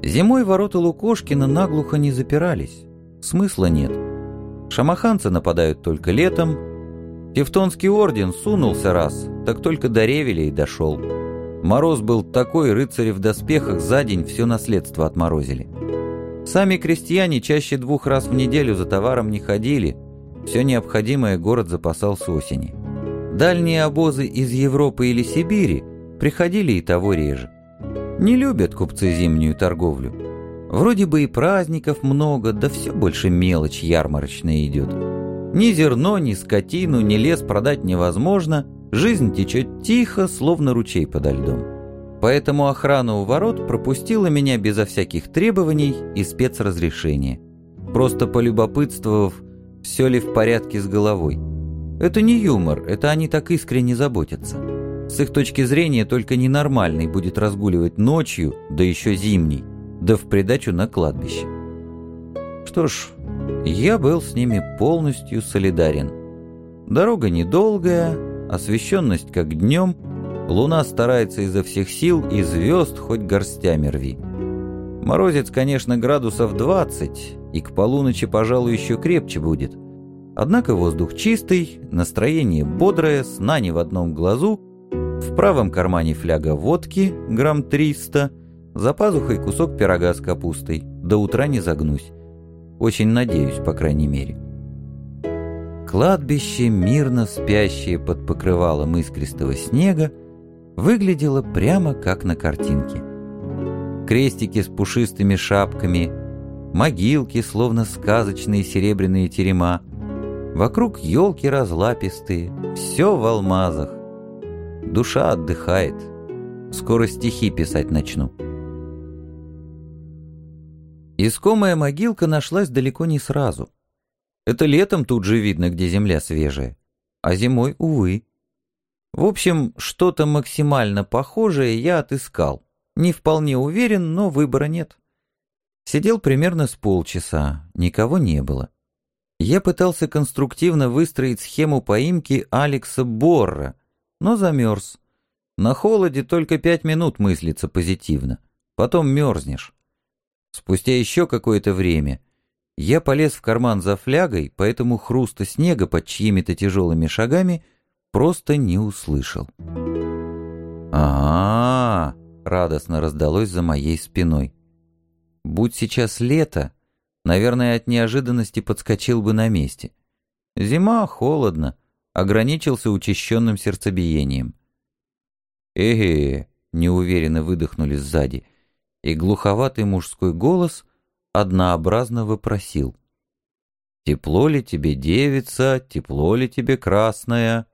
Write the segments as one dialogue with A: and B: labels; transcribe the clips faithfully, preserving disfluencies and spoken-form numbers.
A: Зимой ворота Лукошкина наглухо не запирались. Смысла нет. Шамаханцы нападают только летом. Тевтонский орден сунулся раз, так только до Ревеля и дошел. Мороз был такой, рыцари в доспехах за день все наследство отморозили. Сами крестьяне чаще двух раз в неделю за товаром не ходили. Все необходимое город запасал с осени. Дальние обозы из Европы или Сибири приходили и того реже. Не любят купцы зимнюю торговлю. Вроде бы и праздников много, да все больше мелочь ярмарочная идет. Ни зерно, ни скотину, ни лес продать невозможно, жизнь течет тихо, словно ручей подо льдом. Поэтому охрана у ворот пропустила меня безо всяких требований и спецразрешения, просто полюбопытствовав, все ли в порядке с головой. Это не юмор, это они так искренне заботятся. С их точки зрения только ненормальный будет разгуливать ночью, да еще зимний, да в придачу на кладбище. Что ж, я был с ними полностью солидарен. Дорога недолгая, освещенность как днем, луна старается изо всех сил, и звезд хоть горстями рви. Морозец, конечно, градусов двадцать, и к полуночи, пожалуй, еще крепче будет. Однако воздух чистый, настроение бодрое, сна не в одном глазу, в правом кармане фляга водки, грамм триста, за пазухой кусок пирога с капустой, до утра не загнусь. Очень надеюсь, по крайней мере. Кладбище, мирно спящее под покрывалом искристого снега, выглядело прямо как на картинке. Крестики с пушистыми шапками, могилки, словно сказочные серебряные терема, вокруг елки разлапистые, все в алмазах. Душа отдыхает. Скоро стихи писать начну. Искомая могилка нашлась далеко не сразу. Это летом тут же видно, где земля свежая, а зимой, увы. В общем, что-то максимально похожее я отыскал. Не вполне уверен, но выбора нет. Сидел примерно с полчаса, никого не было. Я пытался конструктивно выстроить схему поимки Алекса Борра, но замерз. На холоде только пять минут мыслится позитивно, потом мерзнешь. Спустя еще какое-то время я полез в карман за флягой, поэтому хруста снега под чьими-то тяжелыми шагами просто не услышал. а, -а, -а радостно раздалось за моей спиной. Будь сейчас лето, наверное, от неожиданности подскочил бы на месте. Зима, холодно, ограничился учащенным сердцебиением. «Эге!» — неуверенно выдохнули сзади, и глуховатый мужской голос однообразно вопросил: «Тепло ли тебе, девица, тепло ли тебе, красная?»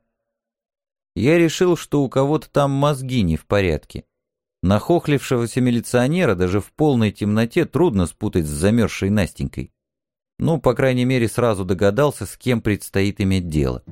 A: Я решил, что у кого-то там мозги не в порядке. Нахохлившегося милиционера даже в полной темноте трудно спутать с замерзшей Настенькой. Ну, по крайней мере, сразу догадался, с кем предстоит иметь дело.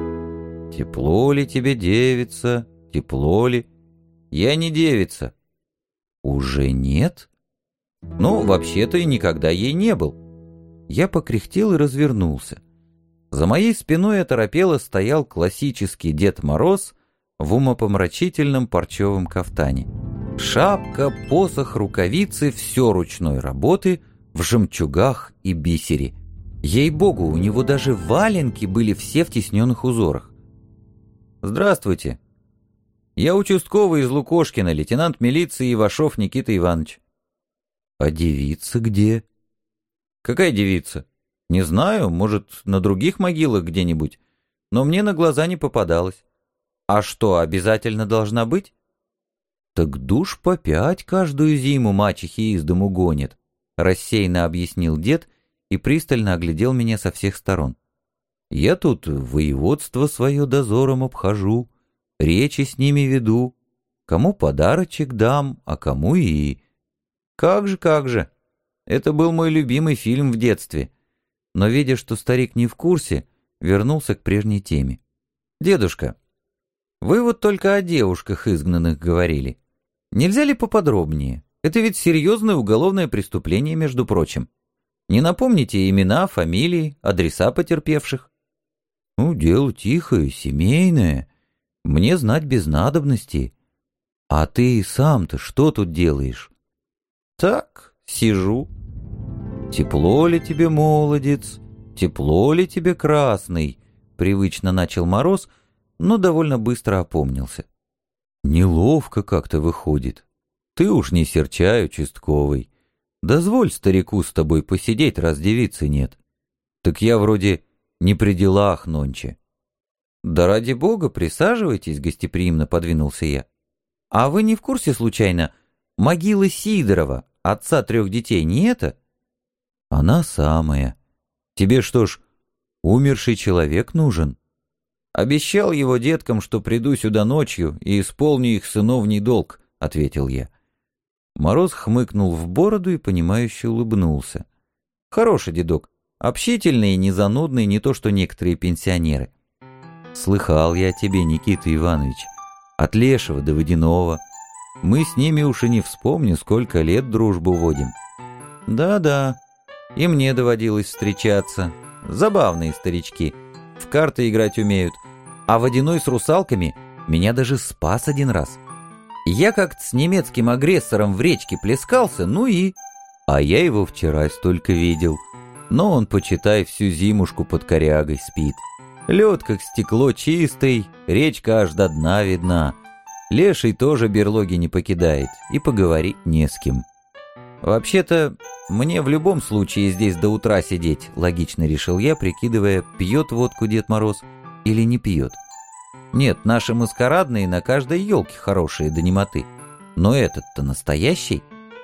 A: «Тепло ли тебе, девица, тепло ли?» «Я не девица». «Уже нет?» «Ну, вообще-то и никогда ей не был». Я покряхтел и развернулся. За моей спиной оторопело стоял классический Дед Мороз в умопомрачительном парчевом кафтане. Шапка, посох, рукавицы — все ручной работы, в жемчугах и бисере. Ей-богу, у него даже валенки были все в тисненных узорах. «Здравствуйте. Я участковый из Лукошкина, лейтенант милиции Ивашов Никита Иванович». «А девица где?» «Какая девица? Не знаю, может, на других могилах где-нибудь, но мне на глаза не попадалось. А что, обязательно должна быть?» «Так душ по пять каждую зиму мачехи из дому гонит», — рассеянно объяснил дед и пристально оглядел меня со всех сторон. «Я тут воеводство свое дозором обхожу, речи с ними веду, кому подарочек дам, а кому и...» «Как же, как же! Это был мой любимый фильм в детстве». Но, видя, что старик не в курсе, вернулся к прежней теме. «Дедушка, вы вот только о девушках изгнанных говорили. Нельзя ли поподробнее? Это ведь серьезное уголовное преступление, между прочим. Не напомните имена, фамилии, адреса потерпевших?» «Ну, дело тихое, семейное. Мне знать без надобности. А ты сам-то что тут делаешь?» «Так, Сижу. Тепло ли тебе, молодец? Тепло ли тебе, красный? Привычно начал Мороз, но довольно быстро опомнился. Неловко как-то выходит. Ты уж не серчай, участковый. Дозволь старику с тобой посидеть, раз девицы нет. Так я вроде не при делах нонче. Да ради бога, присаживайтесь, гостеприимно подвинулся я. А вы не в курсе, случайно, могилы Сидорова, отца трех детей, не это? Она самая. Тебе что ж, умерший человек нужен? Обещал его деткам, что приду сюда ночью и исполню их сыновний долг, ответил я. Мороз хмыкнул в бороду и понимающе улыбнулся. Хороший дедок, общительный и незанудный, не то что некоторые пенсионеры. Слыхал я о тебе, Никита Иванович, от Лешего до Водянова. Мы с ними уж и не вспомню, сколько лет дружбу водим. Да-да, и мне доводилось встречаться. Забавные старички, в карты играть умеют. А Водяной с русалками меня даже спас один раз. Я как-то с немецким агрессором в речке плескался, ну и... А я его вчера столько видел. Но он, почитай, всю зимушку под корягой спит. Лед, как стекло, чистый, речка аж до дна видна. Леший тоже берлоги не покидает, и поговорить не с кем. Вообще-то, мне в любом случае здесь до утра сидеть, логично решил я, прикидывая, пьет водку Дед Мороз или не пьет. Нет, наши маскарадные на каждой елке хорошие до немоты. Но этот-то настоящий.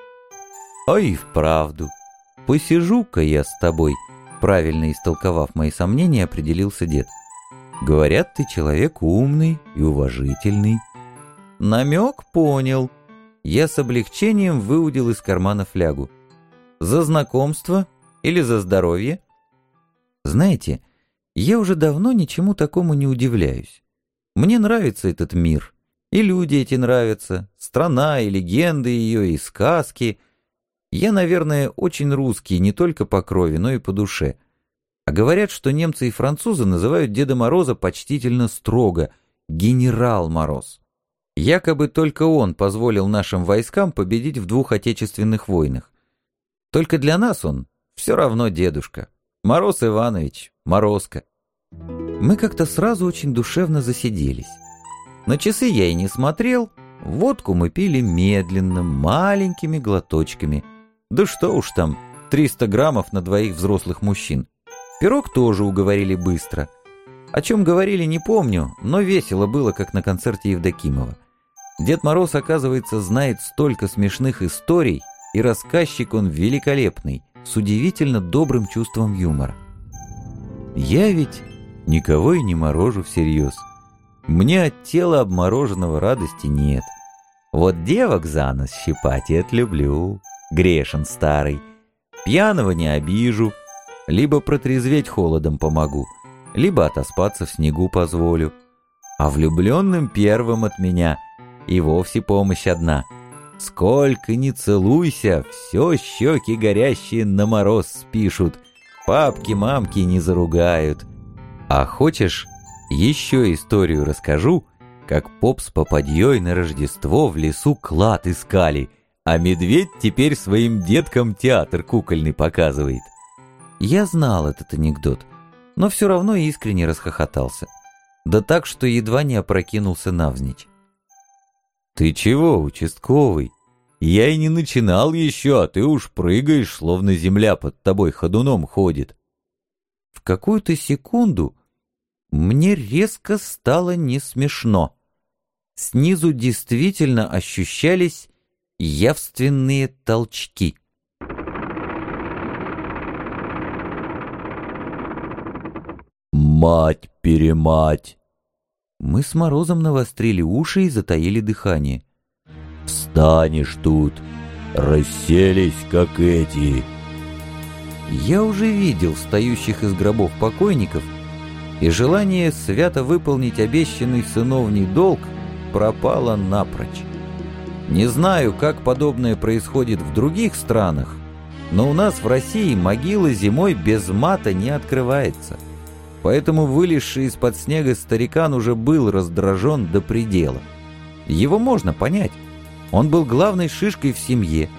A: А и вправду. Посижу-ка я с тобой, правильно истолковав мои сомнения, определился дед. Говорят, ты человек умный и уважительный. Намек понял. Я с облегчением выудил из кармана флягу. За знакомство или за здоровье? Знаете, я уже давно ничему такому не удивляюсь. Мне нравится этот мир, и люди эти нравятся, страна, и легенды ее, и сказки. Я, наверное, очень русский не только по крови, но и по душе. А говорят, что немцы и французы называют Деда Мороза почтительно строго «Генерал Мороз». Якобы только он позволил нашим войскам победить в двух отечественных войнах. Только для нас он все равно дедушка. Мороз Иванович, Морозко. Мы как-то сразу очень душевно засиделись. На часы я и не смотрел, водку мы пили медленно, маленькими глоточками. Да что уж там, триста граммов на двоих взрослых мужчин. Пирог тоже уговорили быстро. О чем говорили, не помню, но весело было, как на концерте Евдокимова. Дед Мороз, оказывается, знает столько смешных историй, и рассказчик он великолепный, с удивительно добрым чувством юмора. Я ведь никого и не морожу всерьез. Мне от тела обмороженного радости нет. Вот девок за нос щипать это люблю, грешен старый. Пьяного не обижу, либо протрезветь холодом помогу, либо отоспаться в снегу позволю. А влюбленным первым от меня и вовсе помощь одна. Сколько ни целуйся, все щеки горящие на мороз спишут, папки-мамки не заругают. А хочешь, еще историю расскажу, как поп с попадьей на Рождество в лесу клад искали, а медведь теперь своим деткам театр кукольный показывает. Я знал этот анекдот, но все равно искренне расхохотался. Да так, что едва не опрокинулся навзничь. «Ты чего, участковый? Я и не начинал еще, а ты уж прыгаешь, словно земля под тобой ходуном ходит». В какую-то секунду мне резко стало не смешно. Снизу действительно ощущались явственные толчки. «Мать-перемать!» Мы с Морозом навострили уши и затаили дыхание. «Встанешь тут, расселись, как эти!» Я уже видел встающих из гробов покойников, и желание свято выполнить обещанный сыновний долг пропало напрочь. Не знаю, как подобное происходит в других странах, но у нас в России могила зимой без мата не открывается. Поэтому вылезший из-под снега старикан уже был раздражен до предела. Его можно понять. Он был главной шишкой в семье.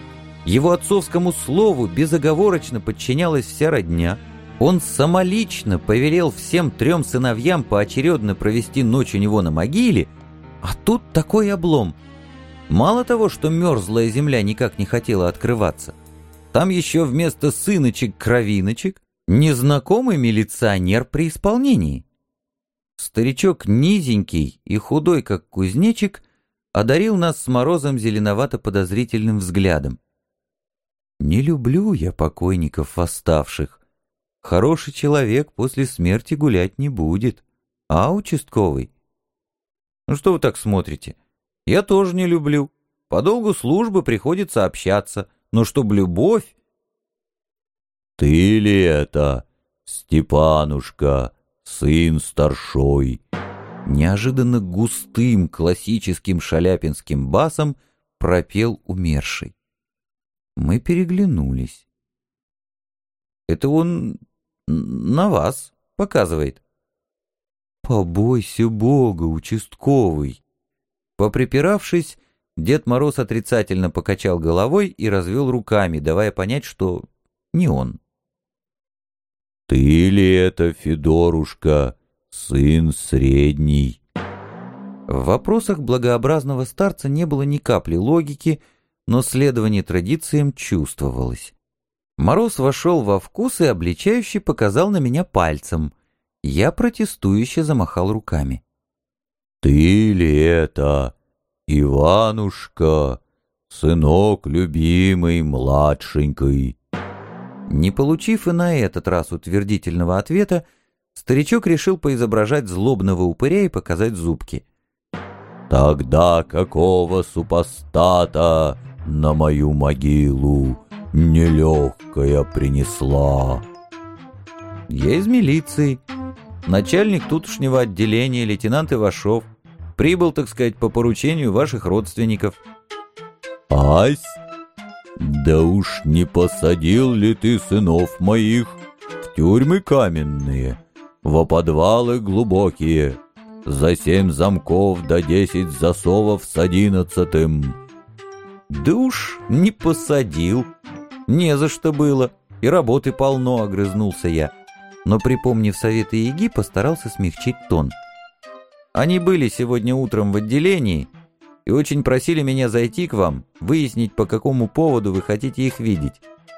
A: Его отцовскому слову безоговорочно подчинялась вся родня. Он самолично повелел всем трем сыновьям поочередно провести ночь у него на могиле, а тут такой облом. Мало того, что мерзлая земля никак не хотела открываться, там еще вместо сыночек-кровиночек незнакомый милиционер при исполнении. Старичок низенький и худой, как кузнечик, одарил нас с Морозом зеленовато-подозрительным взглядом. Не люблю я покойников восставших. Хороший человек после смерти гулять не будет. А участковый? Ну что вы так смотрите? Я тоже не люблю. По долгу службы приходится общаться. Но чтоб любовь...
B: «Ты ли это, Степанушка, сын старшой?»
A: Неожиданно густым классическим шаляпинским басом пропел умерший. Мы переглянулись. Это он на вас показывает. Побойся Бога, участковый. Поприпиравшись, Дед Мороз отрицательно покачал головой и развел руками, давая понять, что не он.
B: «Ты ли это, Федорушка, сын средний?»
A: В вопросах благообразного старца не было ни капли логики, но следование традициям чувствовалось. Мороз вошел во вкус и обличающе показал на меня пальцем. Я протестующе замахал руками.
B: «Ты ли это, Иванушка, сынок любимый, младшенький?»
A: Не получив и на этот раз утвердительного ответа, старичок решил поизображать злобного упыря и показать зубки.
B: «Тогда какого супостата на мою могилу нелегкая принесла?»
A: «Я из милиции. Начальник тутошнего отделения, лейтенант Ивашов. Прибыл, так сказать, по поручению ваших родственников».
B: «Ась? Да уж не посадил ли ты сынов моих в тюрьмы каменные, во подвалы глубокие, за семь замков да десять засовов с одиннадцатым?»
A: «Да уж не посадил. Не за что было. И работы полно», — огрызнулся я. Но, припомнив советы Яги, постарался смягчить тон. «Они были сегодня утром в отделении и очень просили меня зайти к вам, выяснить, по какому поводу вы хотите их видеть».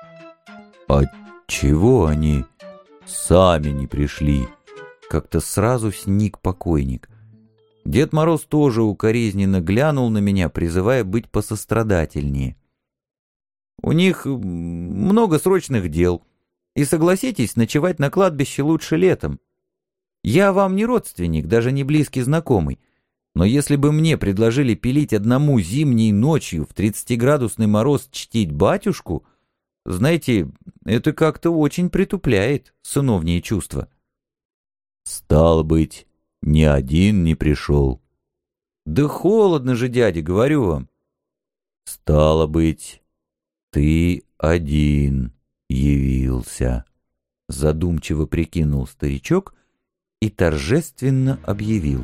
B: «Отчего они сами не пришли?»
A: Как-то сразу сник покойник. Дед Мороз тоже укоризненно глянул на меня, призывая быть посострадательнее. «У них много срочных дел, и, согласитесь, ночевать на кладбище лучше летом. Я вам не родственник, даже не близкий знакомый, но если бы мне предложили пилить одному зимней ночью в тридцатиградусный мороз чтить батюшку, знаете, это как-то очень притупляет сыновние чувства».
B: «Стал быть, ни один не пришел».
A: «Да холодно же, дядя, говорю вам».
B: «Стало быть, ты один явился», —
A: задумчиво прикинул старичок и торжественно объявил.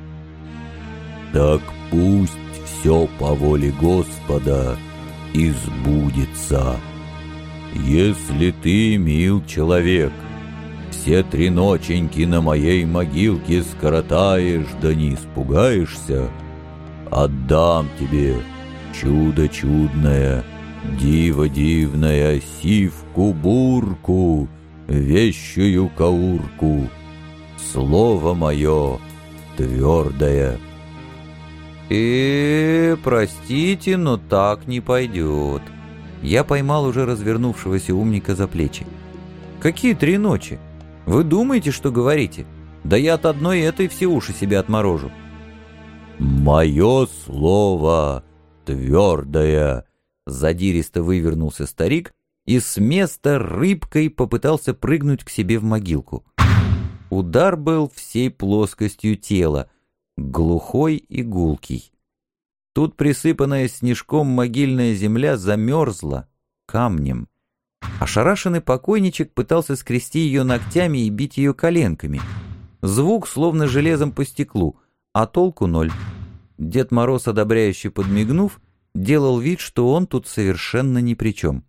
B: «Так пусть все по воле Господа и сбудется. Если ты, мил человек, все три ноченьки на моей могилке скоротаешь, да не испугаешься, отдам тебе чудо чудное, диво дивное, сивку-бурку, вещую каурку, слово мое твердое».
A: «Э, простите, но так не пойдет». Я поймал уже развернувшегося умника за плечи. «Какие три ночи? Вы думаете, что говорите? Да я от одной этой все уши себе отморожу».
B: «Мое слово твердое»,
A: — задиристо вывернулся старик и с места рыбкой попытался прыгнуть к себе в могилку. Удар был всей плоскостью тела, глухой и гулкий. Тут присыпанная снежком могильная земля замерзла камнем. Ошарашенный покойничек пытался скрести ее ногтями и бить ее коленками. Звук словно железом по стеклу, а толку ноль. Дед Мороз, одобряюще подмигнув, делал вид, что он тут совершенно ни при чем.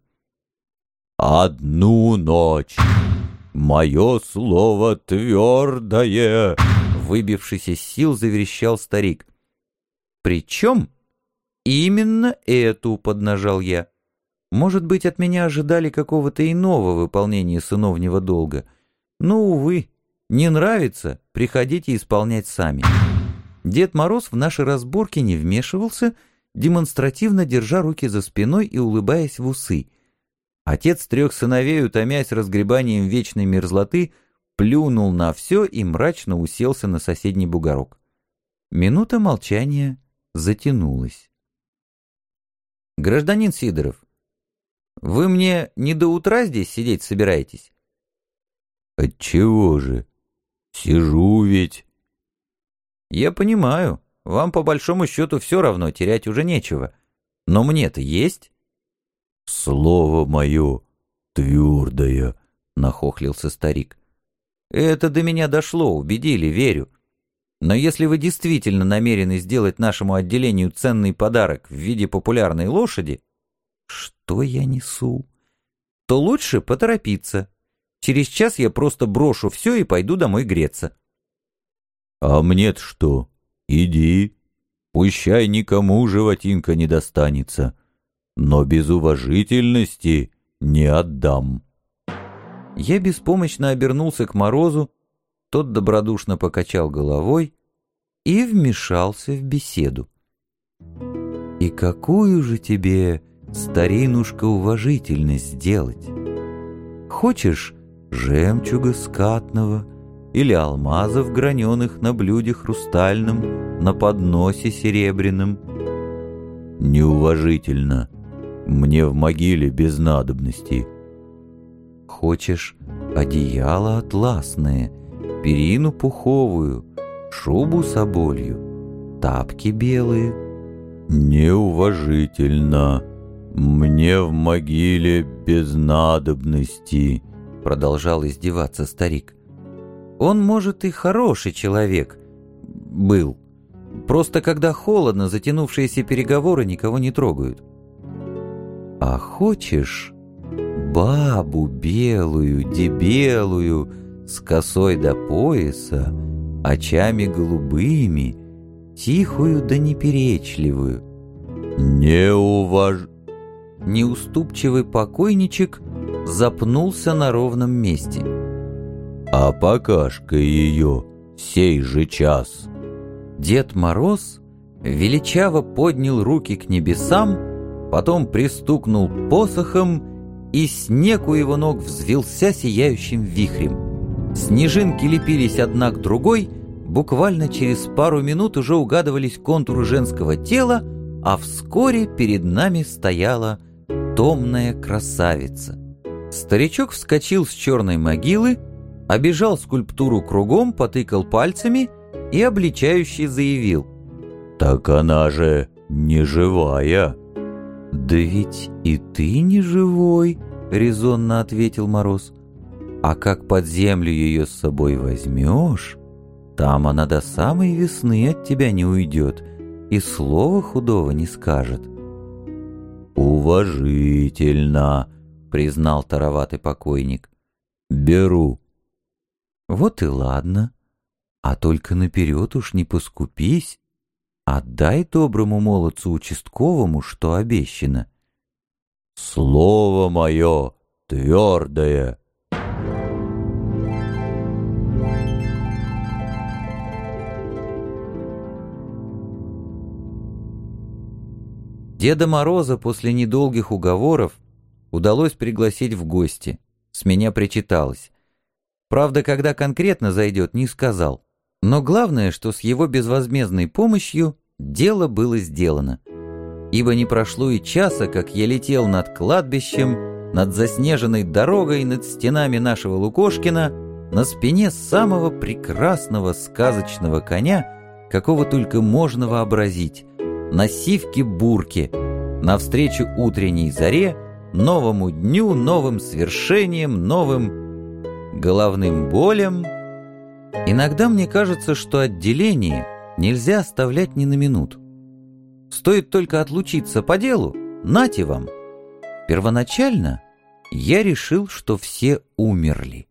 B: «Одну ночь! Мое слово твердое!»
A: Выбившись из сил, заверещал старик. «Причем именно эту», — поднажал я. «Может быть, от меня ожидали какого-то иного выполнения сыновнего долга. Но, увы, не нравится, приходите исполнять сами». Дед Мороз в наши разборки не вмешивался, демонстративно держа руки за спиной и улыбаясь в усы. Отец трех сыновей, утомясь разгребанием вечной мерзлоты, плюнул на все и мрачно уселся на соседний бугорок. Минута молчания затянулась. «Гражданин Сидоров, вы мне не до утра здесь сидеть собираетесь?»
B: «Отчего же? Сижу ведь».
A: «Я понимаю, вам по большому счету все равно, терять уже нечего. Но мне-то есть».
B: «Слово мое твердое», — нахохлился старик.
A: «Это до меня дошло, убедили, верю. Но если вы действительно намерены сделать нашему отделению ценный подарок в виде популярной лошади, что я несу, то лучше поторопиться. Через час я просто брошу все и пойду домой греться».
B: «А мне-то что? Иди. Пущай никому животинка не достанется. Но без уважительности не отдам».
A: Я беспомощно обернулся к Морозу, тот добродушно покачал головой и вмешался в беседу. «И какую же тебе, старинушка, уважительность сделать? Хочешь жемчуга скатного или алмазов граненых на блюде хрустальном, на подносе серебряном?»
B: «Неуважительно. Мне в могиле без надобности».
A: «Хочешь одеяло атласное, перину пуховую, шубу соболью, тапки белые?»
B: «Неуважительно. Мне в могиле без надобности», —
A: продолжал издеваться старик. «Он, может, и хороший человек был. Просто когда холодно, затянувшиеся переговоры никого не трогают. А хочешь бабу белую, дебелую, с косой до пояса, очами голубыми, тихую да неперечливую?»
B: «Неуваж...»
A: Неуступчивый покойничек запнулся на ровном месте.
B: «А покажка ее сей же час».
A: Дед Мороз величаво поднял руки к небесам, потом пристукнул посохом, и снег у его ног взвился сияющим вихрем. Снежинки лепились одна к другой, буквально через пару минут уже угадывались контуры женского тела, а вскоре перед нами стояла томная красавица. Старичок вскочил с черной могилы, обежал скульптуру кругом, потыкал пальцами и обличающе заявил:
B: «Так она же не живая».
A: «Да ведь и ты не живой», — резонно ответил Мороз. «А как под землю ее с собой возьмешь, там она до самой весны от тебя не уйдет и слова худого не скажет».
B: «Уважительно», —
A: признал тароватый покойник.
B: «Беру».
A: «Вот и ладно. А только наперед уж не поскупись. Отдай доброму молодцу участковому, что обещано».
B: «Слово мое твердое».
A: Деда Мороза после недолгих уговоров удалось пригласить в гости. С меня причиталось. Правда, когда конкретно зайдет, не сказал. Но главное, что с его безвозмездной помощью дело было сделано. Ибо не прошло и часа, как я летел над кладбищем, над заснеженной дорогой, над стенами нашего Лукошкина, на спине самого прекрасного сказочного коня, какого только можно вообразить, на сивке-бурке, навстречу утренней заре, новому дню, новым свершениям, новым головным болям. Иногда мне кажется, что отделение нельзя оставлять ни на минуту. Стоит только отлучиться по делу, нате вам. Первоначально я решил, что все умерли.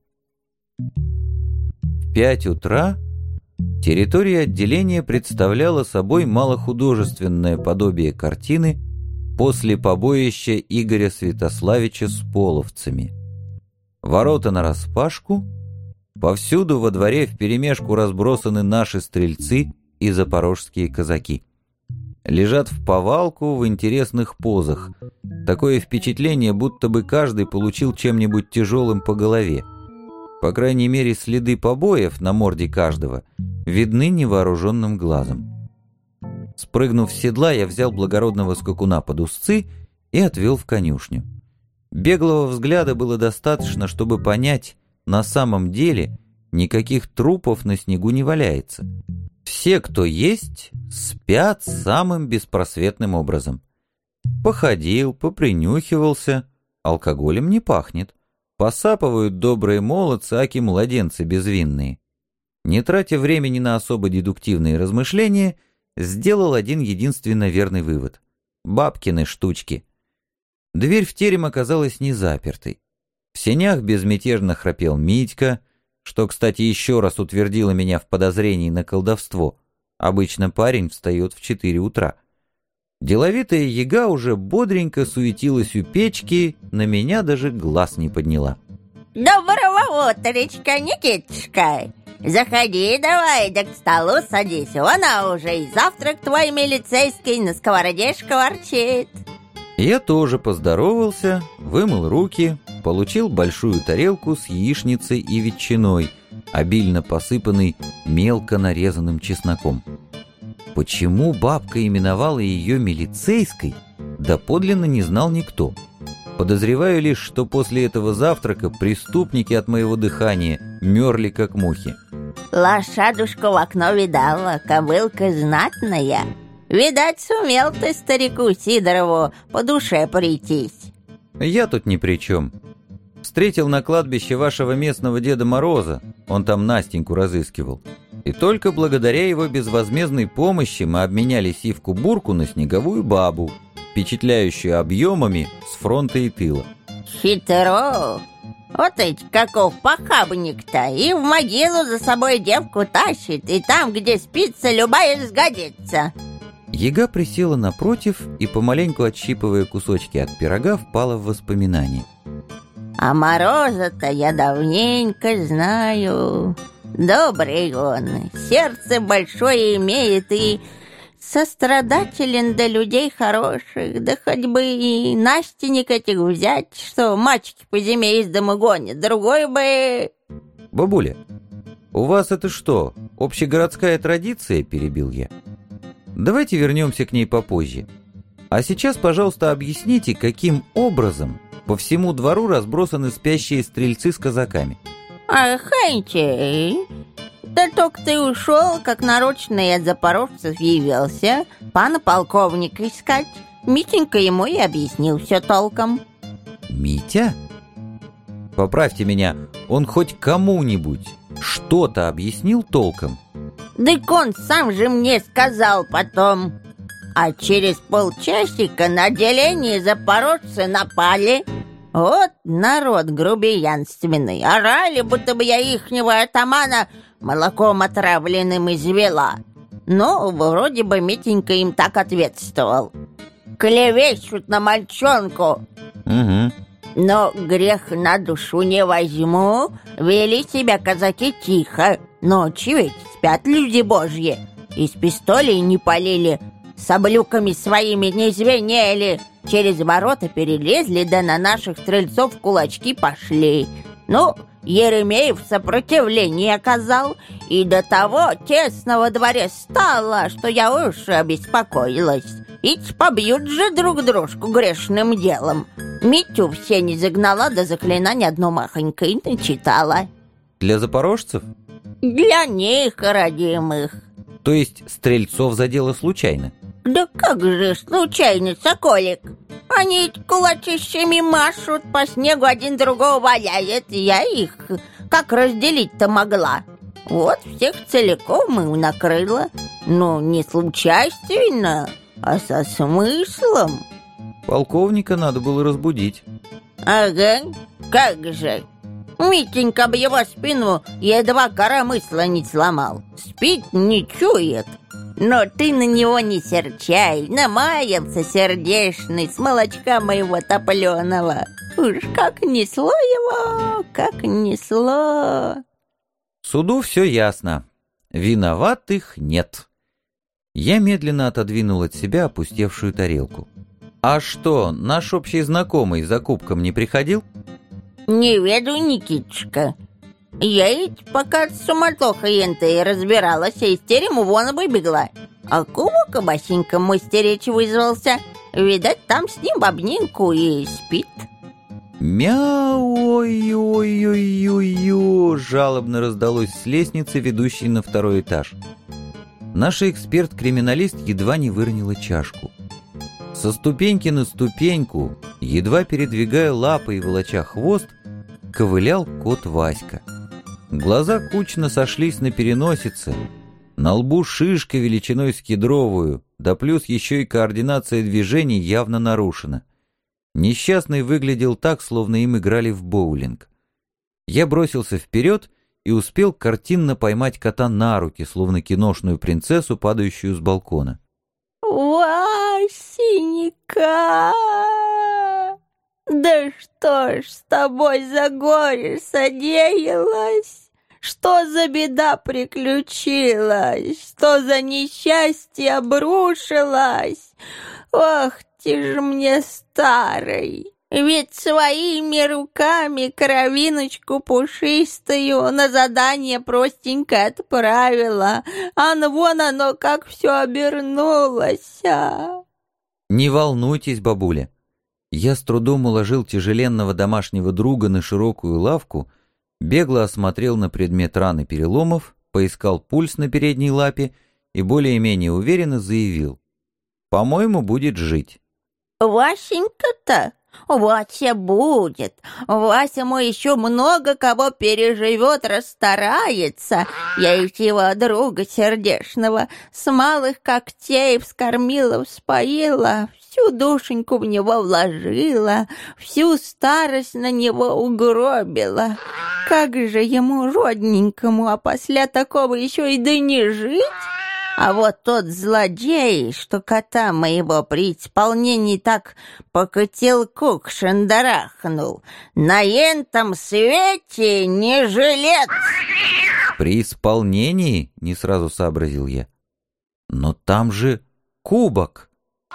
A: В пять утра территория отделения представляла собой малохудожественное подобие картины после побоища Игоря Святославича с половцами. Ворота нараспашку, повсюду во дворе вперемешку разбросаны наши стрельцы и запорожские казаки. Лежат в повалку в интересных позах. Такое впечатление, будто бы каждый получил чем-нибудь тяжелым по голове. По крайней мере, следы побоев на морде каждого видны невооруженным глазом. Спрыгнув с седла, я взял благородного скакуна под узцы и отвел в конюшню. Беглого взгляда было достаточно, чтобы понять, на самом деле никаких трупов на снегу не валяется. Все, кто есть, спят самым беспросветным образом. Походил, попринюхивался, алкоголем не пахнет. Посапывают добрые молодцы, аки младенцы безвинные. Не тратя времени на особо дедуктивные размышления, сделал один единственно верный вывод. Бабкины штучки. Дверь в терем оказалась не запертой. В сенях безмятежно храпел Митька, что, кстати, еще раз утвердило меня в подозрении на колдовство. Обычно парень встает в четыре утра. Деловитая яга уже бодренько суетилась у печки, на меня даже глаз не подняла.
C: Доброго утречка, Никитушка. Заходи давай, да к столу садись. Она уже и завтрак твой милицейский на сковороде шкварчит.
A: Я тоже поздоровался, вымыл руки, получил большую тарелку с яичницей и ветчиной, обильно посыпанной мелко нарезанным чесноком. Почему бабка именовала ее милицейской, доподлинно не знал никто. Подозреваю лишь, что после этого завтрака преступники от моего дыхания мерли как мухи.
C: Лошадушку в окно видала, кобылка знатная. Видать, сумел ты старику Сидорову по душе прийтись.
A: Я тут ни при чем. Встретил на кладбище вашего местного Деда Мороза, он там Настеньку разыскивал. И только благодаря его безвозмездной помощи мы обменяли сивку-бурку на снеговую бабу, впечатляющую объемами с фронта и тыла.
C: Хитро! Вот ведь каков похабник-то, и в могилу за собой девку тащит, и там, где спится, любая сгодится.
A: Яга присела напротив и, помаленьку отщипывая кусочки от пирога, впала в воспоминания.
C: А Мороза-то я давненько знаю. Добрый он, сердце большое имеет и сострадателен до людей хороших. Да хоть бы и Настенек этих взять, что мачки по зиме из дома гонят, другой бы...
A: Бабуля, у вас это что, общегородская традиция, перебил я? Давайте вернемся к ней попозже. А сейчас, пожалуйста, объясните, каким образом по всему двору разбросаны спящие стрельцы с казаками.
C: Ах, Хэнчи, да только ты ушел, как нарочно от запорожцев явился, пана полковника искать. Митенька ему и объяснил все толком.
A: Митя? Поправьте меня, он хоть кому-нибудь что-то объяснил толком?
C: Дык он сам же мне сказал потом. А через полчасика на отделение запорожцы напали. Вот народ грубиянственный. Орали, будто бы я ихнего атамана молоком отравленным извела. Ну, вроде бы Митенька им так ответствовал. Клевещут на мальчонку.
A: Угу.
C: Но грех на душу не возьму. Вели себя казаки тихо. Ночью ведь спят люди божьи. Из пистолей не полили, саблюками своими не звенели. Через ворота перелезли, да на наших стрельцов кулачки пошли. Ну, Еремеев сопротивление оказал, и до того тесно во дворе стало, что я уж обеспокоилась. Ведь побьют же друг дружку грешным делом. Митю все не загнала, да заклинание одно махонькое начитала.
A: Для запорожцев?
C: Для них, родимых.
A: То есть стрельцов задело случайно?
C: Да как же случайно, соколик? Они кулачищами машут, по снегу один другого валяет. Я их как разделить-то могла? Вот всех целиком и накрыла. Ну, не случайственно. а со смыслом.
A: Полковника надо было разбудить.
C: Ага, как же. Митенька об его спину едва коромысла не сломал. Спит не чует. Но ты на него не серчай. Намаялся сердечный с молочка моего топленого. Уж как несло его, как несло.
A: Суду все ясно. Виноватых нет. Я медленно отодвинул от себя опустевшую тарелку. А что, наш общий знакомый за кубком не приходил?
C: Не веду, Никитушка. Я ведь пока с суматохой энтой разбиралась, а из терему вон выбегла. А кубок Басенька мой стеречь вызвался. Видать, там с ним в обнимку и спит.
A: Мяу, ой-ой-ой-ой-ой, жалобно раздалось с лестницы, ведущей на второй этаж. Наша эксперт-криминалист едва не выронила чашку. Со ступеньки на ступеньку, едва передвигая лапы и волоча хвост, ковылял кот Васька. Глаза кучно сошлись на переносице, на лбу шишка величиной с кедровую, да плюс еще и координация движений явно нарушена. Несчастный выглядел так, словно им играли в боулинг. Я бросился вперед и успел картинно поймать кота на руки, словно киношную принцессу, падающую с балкона.
C: Васенька! Да что ж с тобой за горе содеялось? Что за беда приключилась? Что за несчастье обрушилось? Ох, ты ж мне старый! Ведь своими руками кровиночку пушистую на задание простенько отправила, а вон оно как все обернулось, а!
A: Не волнуйтесь, бабуля. Я с трудом уложил тяжеленного домашнего друга на широкую лавку, бегло осмотрел на предмет ран и переломов, поискал пульс на передней лапе и более-менее уверенно заявил: «По-моему, будет жить».
C: Васенька-то? Вася будет. Вася мой еще много кого переживет, расстарается. Я ведь его друга сердечного с малых когтей вскормила, вспоила, всю душеньку в него вложила, всю старость на него угробила. Как же ему, родненькому, а после такого еще и да не жить? А вот тот злодей, что кота моего при исполнении так по котелку шандарахнул, на энтом свете не жилец.
A: При исполнении, не сразу сообразил я. Но там же кубок.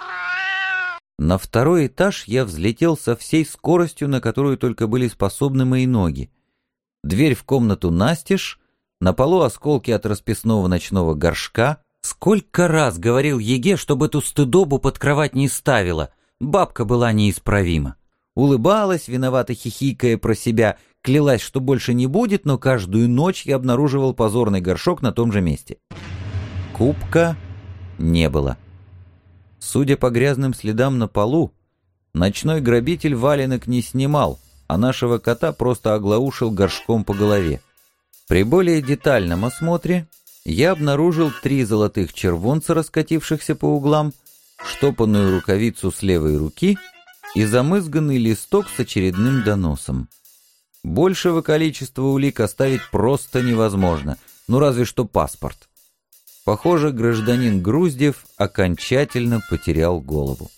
A: На второй этаж я взлетел со всей скоростью, на которую только были способны мои ноги. Дверь в комнату настежь, на полу осколки от расписного ночного горшка. Сколько раз говорил Еге, чтобы эту стыдобу под кровать не ставила. Бабка была неисправима. Улыбалась, виновато хихикая про себя, клялась, что больше не будет, но каждую ночь я обнаруживал позорный горшок на том же месте. Кубка не было. Судя по грязным следам на полу, ночной грабитель валенок не снимал, а нашего кота просто оглаушил горшком по голове. При более детальном осмотре я обнаружил три золотых червонца, раскатившихся по углам, штопанную рукавицу с левой руки и замызганный листок с очередным доносом. Большего количества улик оставить просто невозможно, ну разве что паспорт. Похоже, гражданин Груздев окончательно потерял голову.